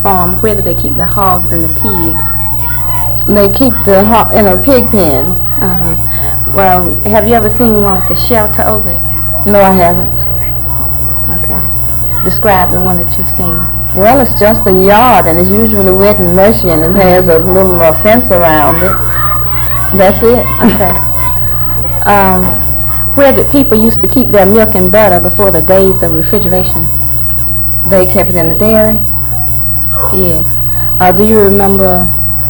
farm, where do they keep the hogs and the pigs? They keep the hog in a pig pen. Well, have you ever seen one with the shelter over it? No, I haven't. Okay. Describe the one that you've seen. Well, it's just a yard, and it's usually wet and mushy, and it has a little fence around it. That's it. Okay. Where did people used to keep their milk and butter before the days of refrigeration? They kept it in the dairy. Yes. Do you remember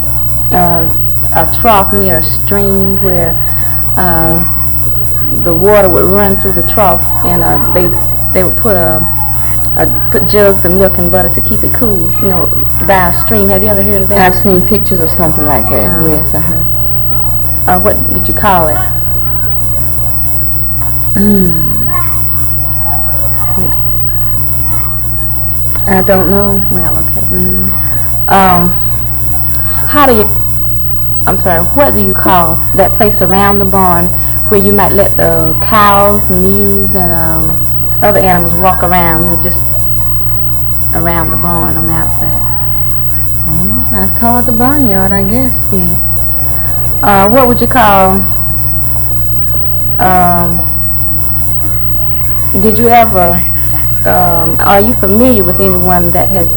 a trough near a stream where the water would run through the trough, and they would put jugs of milk and butter to keep it cool, by a stream? Have you ever heard of that? I've seen pictures of something like that. Yes. What did you call it? I don't know. Well, okay. What do you call that place around the barn where you might let the cows, mules, and other animals walk around, just around the barn on the outside? I'd call it the barnyard, I guess. Yeah. What would you call, did you ever, are you familiar with anyone that has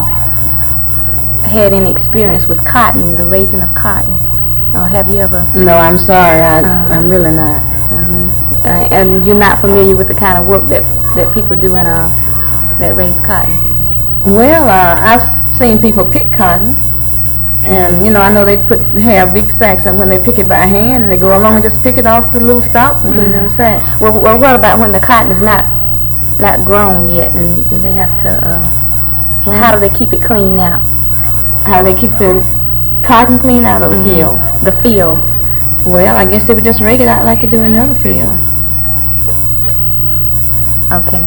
had any experience with cotton, the raising of cotton? Have you ever? No, I'm sorry, I'm really not. And you're not familiar with the kind of work that people do that raise cotton? Well, I've seen people pick cotton, and I know they have big sacks, and when they pick it by hand, and they go along and just pick it off the little stalks and put it in the sack. Well, what about when the cotton is not grown yet, and they have to? How do they keep it clean out? How do they keep the cotton clean out of the field? The field. Well, I guess they would just rake it out like you do in the other field. Okay.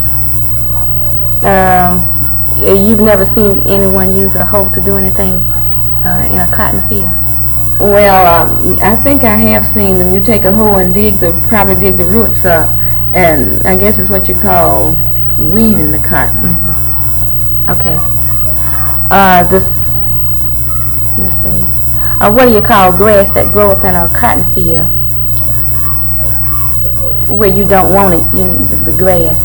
You've never seen anyone use a hoe to do anything in a cotton field? Well, I think I have seen them. You take a hoe and probably dig the roots up, and I guess it's what you call weeding the cotton. Okay. Let's see. What do you call grass that grow up in a cotton field where you don't want it, the grass?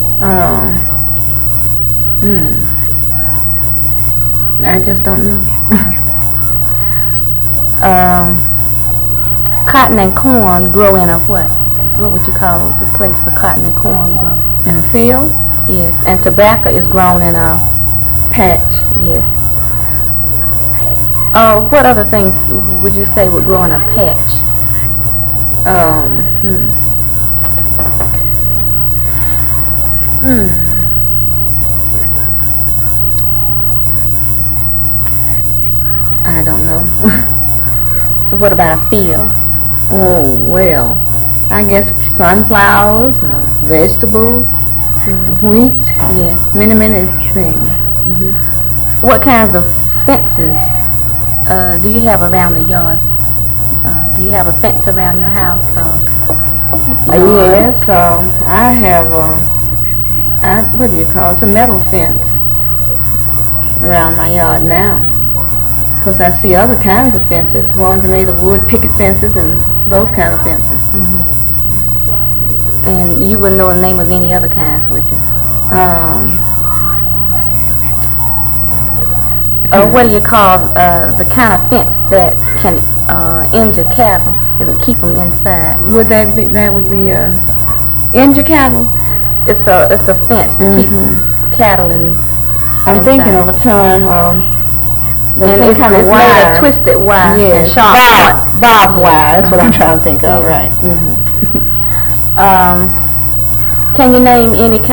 I just don't know. Cotton and corn grow in a what? What would you call the place where cotton and corn grow? In a field? Yes. And tobacco is grown in a patch. Yes. What other things would you say would grow in a patch? I don't know. What about a field? Oh, well, I guess sunflowers, vegetables, wheat, many things. What kinds of fences do you have around the yard? Do you have a fence around your house? Yes, I have what do you call it? It's a metal fence around my yard now. Because I see other kinds of fences, ones made of wood, picket fences, and those kind of fences. And you wouldn't know the name of any other kinds, would you? What do you call the kind of fence that can injure cattle? It would keep them inside. That would be injure cattle? It's a fence to keep cattle in. I'm thinking of a term. And it's kind of made of twisted wire and sharp. Barbed wire. That's what I'm trying to think of. Right. Can you name any